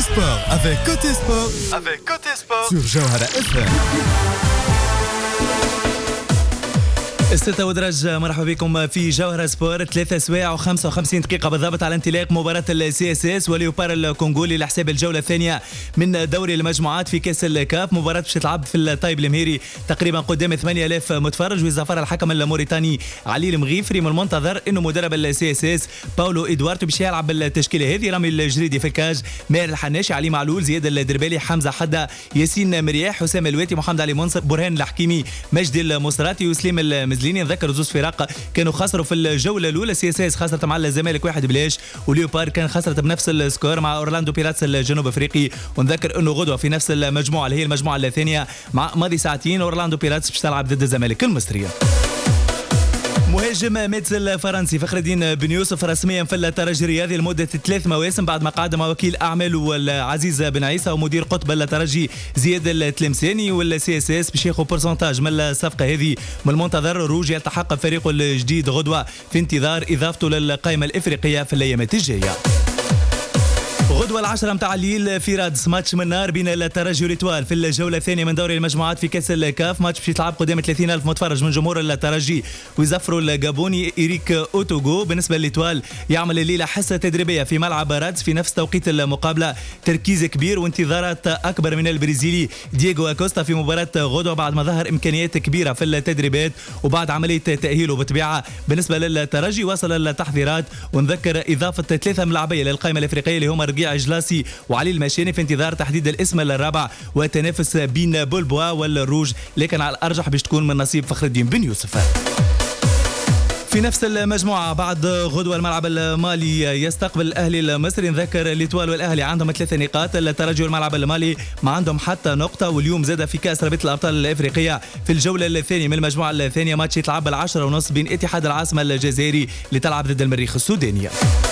sport avec Côté Sport. Avec Côté Sport sur Jawhara FM. الستة ودرج، مرحبا بكم في جوهرة سبور. 3 سوايع و55 دقيقة بالضبط على انطلاق مباراة السي اس اس وليوبار الكونغولي لحساب الجولة الثانية من دوري المجموعات في كأس الكاف. مباراة باش تلعب في الطيب المهيري تقريبا قدام 8000 متفرج، وزفر الحكم الموريتاني علي المغيفري. من المنتظر انه مدرب السي اس اس باولو ادواردو باش يلعب التشكيلة هذه: رامي الجريدي في الكاج، ماهر الحناشي، علي معلول، زياد الدربالي، حمزة حدا، ياسين مرياح، حسام الواتي، محمد علي منصر، برهان الحكيمي، مجدي المصراتي وسليم المزليني. نذكر زوز فرق كانوا خسروا في الجوله الاولى. سي اس اس خسرت مع الزمالك 1-0، وليوبار كان خسرت بنفس السكور مع اورلاندو بيراتس الجنوب افريقي. ونذكر انه غدوه في نفس المجموعه اللي هي المجموعه الثانيه مع ماضي ساعتين اورلاندو بيراتس باش تلعب ضد الزمالك المصري. مهاجم ميتز الفرنسي فخر الدين بن يوسف رسميا في الترجي الرياضي لمده 3 مواسم بعد ما قعد مع وكيل اعماله العزيز بن عيسى ومدير قطب الترجي زياد التلمساني. والسي اس اس باش ياخذ بورسنتاج من الصفقه هذه. من المنتظر روج يلتحق فريقه الجديد غدوه في انتظار اضافته للقائمه الافريقيه في الايامات الجايه. غدوة 10 متاع الليل في رادس ماتش من نار بين الترجي والإتوال في الجولة الثانية من دوري المجموعات في كأس الكاف. ماتش باش يتلعب قدام 30,000 متفرج من جمهور الترجي ويزفروا الجابوني إيريك أوتوغو. بالنسبة للإتوال يعمل الليلة حصة تدريبية في ملعب رادس في نفس توقيت المقابلة، تركيز كبير وانتظارات أكبر من البرازيلي دييغو أكوستا في مباراة غدوة بعد ما ظهر إمكانيات كبيرة في التدريبات وبعد عملية تأهيله بطبيعة. بالنسبة للترجي وصل التحضيرات، ونذكر إضافة 3 ملاعبية للقائمة الإفريقية اللي هما رقيع جلاسي وعلي المشاني في انتظار تحديد الاسم الرابع وتنافس بين بولبوا والروج، لكن على الأرجح باش تكون من نصيب فخر الدين بن يوسف. في نفس المجموعة بعد غدوة الملعب المالي يستقبل الأهلي المصري. نذكر الإتوال والأهلي عندهم 3 نقاط، الترجي والملعب المالي ما عندهم حتى نقطة. واليوم زاد في كأس رابطة الأبطال الأفريقية في الجولة الثانية من المجموعة الثانية ماتش يتلعب 10:30 بين اتحاد العاصمة الجزائري لتلعب ضد المريخ السوداني.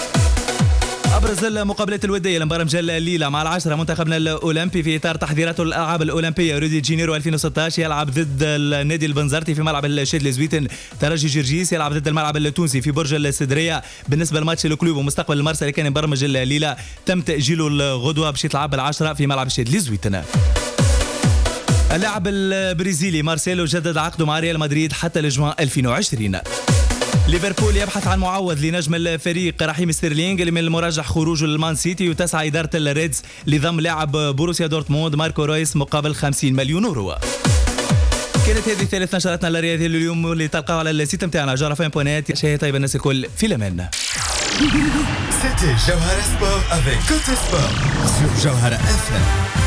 أبرز المقابلات الودية لمبارمج الليلة مع 10 منتخبنا الأولمبي في إطار تحضيراته للألعاب الأولمبية ريو دي جانيرو 2016 يلعب ضد النادي البنزرتي في ملعب الشادلي زويتن. ترجي جرجيس يلعب ضد الملعب التونسي في برج السدرية. بالنسبة لماتش الكلوب ومستقبل المرسى اللي كان مبرمج الليلة تم تأجيله الغدوة باش يتلعب 10 في ملعب الشادلي زويتن. اللاعب البرازيلي مارسيلو جدد عقده مع ريال مدريد حتى لجوان 2020. ليفربول يبحث عن معوض لنجم الفريق رحيم ستيرلينغ اللي من المرجح خروجه للمان سيتي، وتسعى إدارة الريدز لضم لاعب بوروسيا دورتموند ماركو رويس مقابل 50 مليون يورو. كانت هذه ثالث نشراتنا الرياضية لليوم اللي تلقاها على السيت متاعنا جوهرة.net. شهية طيبة الناس الكل في الأمان. C'était Jawhara Sport avec Côté Sport sur Jawhara FM.